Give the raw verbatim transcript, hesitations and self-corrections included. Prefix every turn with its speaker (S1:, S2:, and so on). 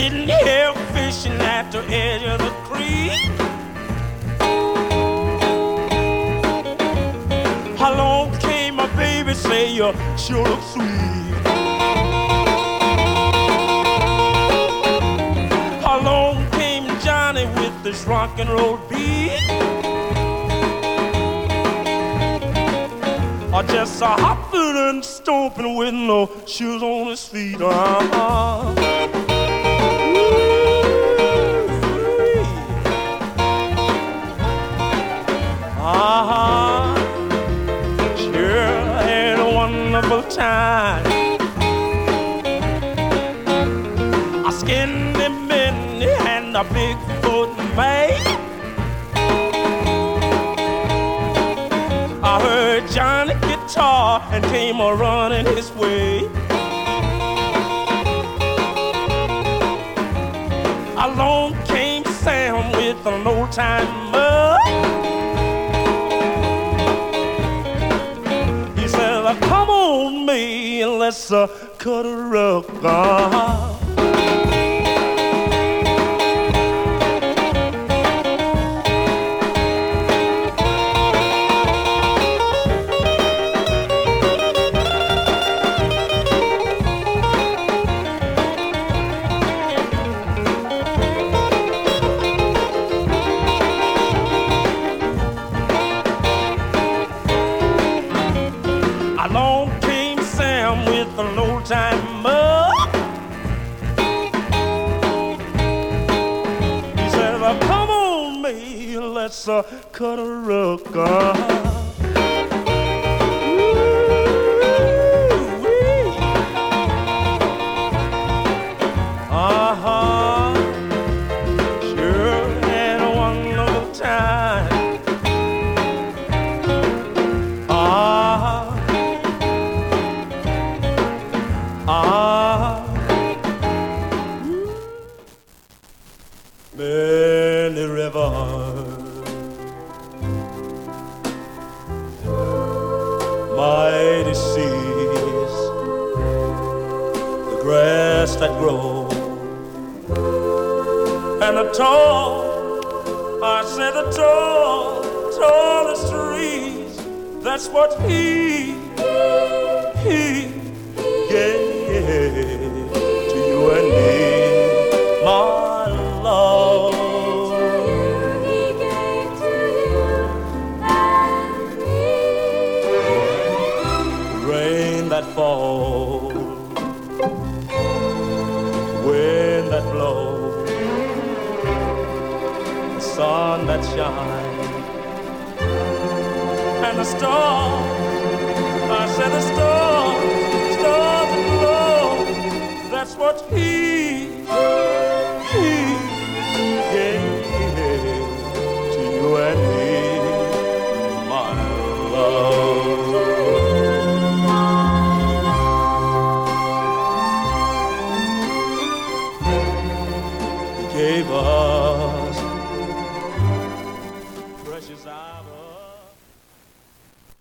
S1: sitting here fishing at the edge of the creek. Along came my baby, say you sure look sweet. Along came Johnny with this rock and roll beat. Or just a hopping and stomping with no shoes on his feet. Uh-huh. Uh-huh. Sure had a wonderful time. I skinned him in the hand, a Bigfoot man. I heard Johnny guitar and came a running his way. Along came Sam with an old timer. He said, come on, me, and let's uh, cut a rug. Uh-huh. Along came Sam with an old timer. He said, well, come on, me, let's uh, cut a rug. Uh-huh. Uh-huh. Sure had a wonderful time. Uh-huh. Ah, many rivers, mighty seas, the grass that grows, and the tall, I said the tall, tallest trees. That's what he, he gave to you and me, my love.
S2: He gave to you and me.
S1: Rain that falls, wind that blows, the sun that shines, and the stars. I said the stars, stars that glow. That's what he